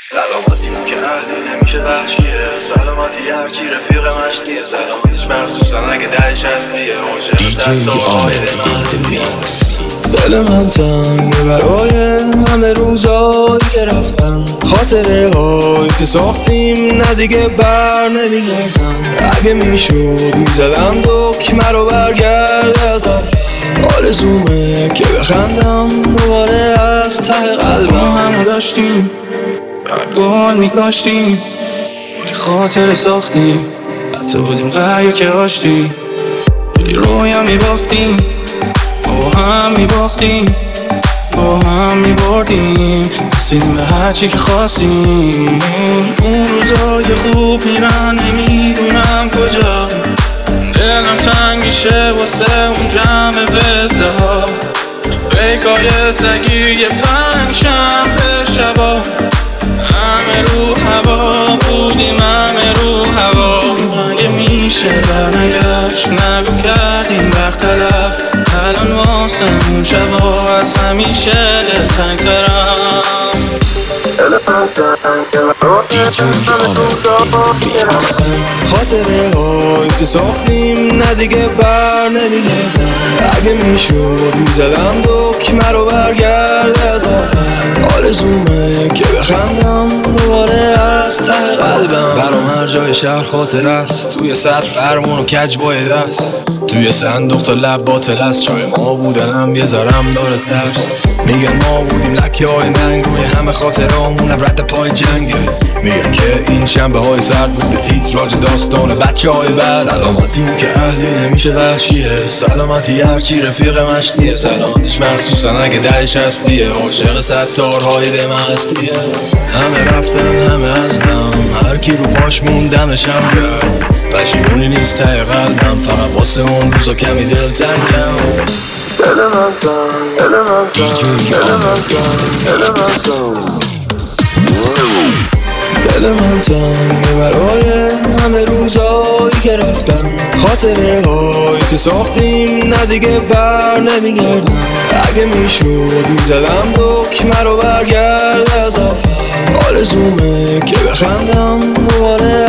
سلامتی که اهلی نمیشه وحشیه، سلامتی هرچی رفیق مشتیه، سلامتیش مخصوصا اگه دهش هستیه. دل من تنگه برای همه روزایی که رفتن، خاطره هایی که ساختیم نه دیگه بر نمیگردن. اگه میشد میزدم دکمه رو برگرده از آرزومه که بخندم دوباره از ته قلبم. همه داشتیم گل میکاشتیم، ولی خاطره ساختیم، حتی بودیم قریه که آشتیم، ولی رویم میبافتیم، با هم میباختیم، با هم میبردیم، رسیدیم به هرچی که خواستیم. اون روزای خوب میرن نمیدونم کجا، دلم تنگ میشه واسه اون جمع وزه ها، بیکای سگی یه پنج شنبه شبا، همه رو هوا بودیم، همه رو هوا. اگه میشه برنگشت نگو کردیم وقت تلف، الان واسمون شبا از همیشه دلتنگ‌ترم. خاطره هایی که ساختیم نه دیگه بر نمیگردن. اگه میشد میزدم دکمه رو برگرده از آرزومه که بخندم دوباره از ته قلبم. برام هر جای شهر خاطر است، توی سر فرمون و کج باید است، توی صندوق تا لب باطل است. جای ما بودنم یه ذرم داره ترس، میگن ما بودیم لکه های ننگ روی همه خاطرامونم رد پای جنگه. میگن که این شنبه های سرد بوده تیتراژ داستان بچه های بعد. سلامتی که اهلی نمیشه وحشیه، سلامتی هرچی رفیق مشتیه، سلامتیش مخصوصا اگه دهش هستیه، عاشق ستارهای دم هستیه. همه رفتن همه هستم، هر کی رو پاش موندمشم کرد، پشیمونی نیست ته قلبم، فقط واسه اون روزا کمی دل تنگم. دل من تنگ، دل من تنگ، دل من تنگ، دل من تنگ، دل من تنگه برای همه روزایی که رفتن، خاطره هایی که ساختیم نه دیگه بر نمیگردن. اگه میشد میزدم دکمه رو برگرده از آرزومه که بخندم دوباره